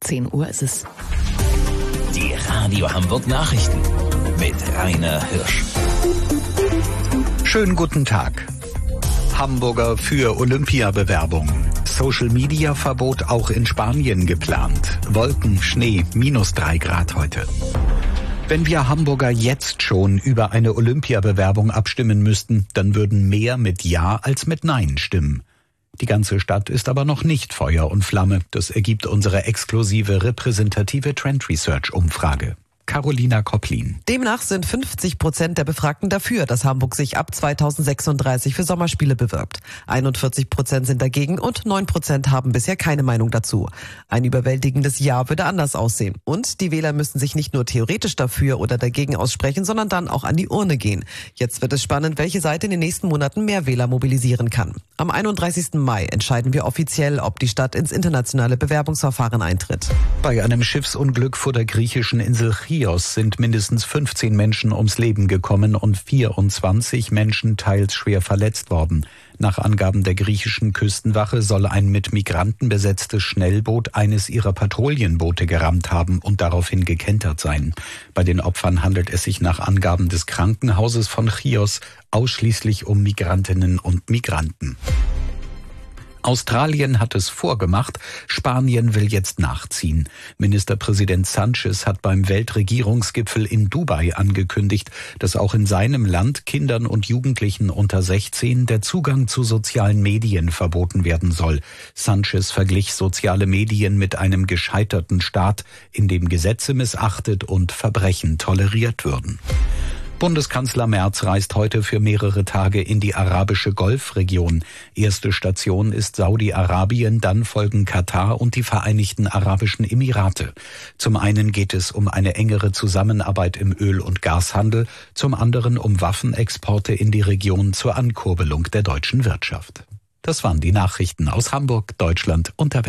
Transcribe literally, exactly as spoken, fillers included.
zehn Uhr ist es. Die Radio Hamburg Nachrichten mit Rainer Hirsch. Schönen guten Tag. Hamburger für Olympiabewerbung. Social-Media-Verbot auch in Spanien geplant. Wolken, Schnee, minus drei Grad heute. Wenn wir Hamburger jetzt schon über eine Olympiabewerbung abstimmen müssten, dann würden mehr mit Ja als mit Nein stimmen. Die ganze Stadt ist aber noch nicht Feuer und Flamme. Das ergibt unsere exklusive repräsentative Trend Research Umfrage. Carolina Kopplin. Demnach sind fünfzig Prozent der Befragten dafür, dass Hamburg sich ab zweitausendsechsunddreißig für Sommerspiele bewirbt. einundvierzig Prozent sind dagegen und neun Prozent haben bisher keine Meinung dazu. Ein überwältigendes Ja würde anders aussehen. Und die Wähler müssen sich nicht nur theoretisch dafür oder dagegen aussprechen, sondern dann auch an die Urne gehen. Jetzt wird es spannend, welche Seite in den nächsten Monaten mehr Wähler mobilisieren kann. Am einunddreißigsten Mai entscheiden wir offiziell, ob die Stadt ins internationale Bewerbungsverfahren eintritt. Bei einem Schiffsunglück vor der griechischen Insel Chios sind mindestens fünfzehn Menschen ums Leben gekommen und vierundzwanzig Menschen teils schwer verletzt worden. Nach Angaben der griechischen Küstenwache soll ein mit Migranten besetztes Schnellboot eines ihrer Patrouillenboote gerammt haben und daraufhin gekentert sein. Bei den Opfern handelt es sich nach Angaben des Krankenhauses von Chios ausschließlich um Migrantinnen und Migranten. Australien hat es vorgemacht, Spanien will jetzt nachziehen. Ministerpräsident Sánchez hat beim Weltregierungsgipfel in Dubai angekündigt, dass auch in seinem Land Kindern und Jugendlichen unter sechzehn der Zugang zu sozialen Medien verboten werden soll. Sánchez verglich soziale Medien mit einem gescheiterten Staat, in dem Gesetze missachtet und Verbrechen toleriert würden. Bundeskanzler Merz reist heute für mehrere Tage in die arabische Golfregion. Erste Station ist Saudi-Arabien, dann folgen Katar und die Vereinigten Arabischen Emirate. Zum einen geht es um eine engere Zusammenarbeit im Öl- und Gashandel, zum anderen um Waffenexporte in die Region zur Ankurbelung der deutschen Wirtschaft. Das waren die Nachrichten aus Hamburg, Deutschland und der Welt.